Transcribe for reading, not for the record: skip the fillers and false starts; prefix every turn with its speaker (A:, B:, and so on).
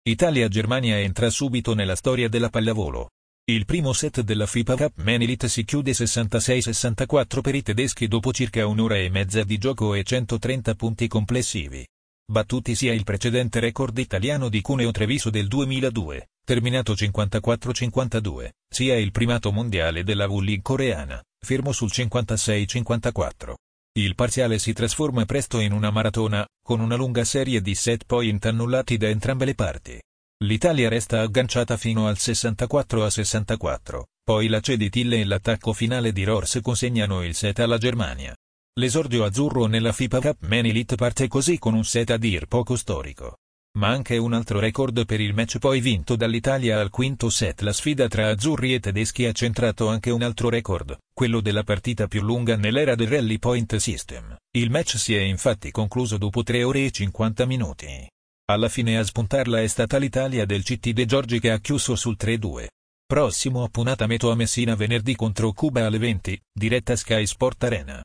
A: Italia-Germania entra subito nella storia della pallavolo. Il primo set della FIBA Cup Men Elite si chiude 66-64 per i tedeschi dopo circa un'ora e mezza di gioco e 130 punti complessivi. Battuti sia il precedente record italiano di Cuneo Treviso del 2002, terminato 54-52, sia il primato mondiale della V-League coreana, fermo sul 56-54. Il parziale si trasforma presto in una maratona, con una lunga serie di set point annullati da entrambe le parti. L'Italia resta agganciata fino al 64-64, poi la Ceditille e l'attacco finale di Rors consegnano il set alla Germania. L'esordio azzurro nella FIBA Cup Men Elite parte così con un set a dir poco storico. Ma anche un altro record per il match poi vinto dall'Italia al quinto set. La sfida tra azzurri e tedeschi ha centrato anche un altro record, quello della partita più lunga nell'era del Rally Point System. Il match si è infatti concluso dopo 3 ore e 50 minuti. Alla fine a spuntarla è stata l'Italia del CT De Giorgi che ha chiuso sul 3-2. Prossimo appuntamento a Messina venerdì contro Cuba alle 20, diretta Sky Sport Arena.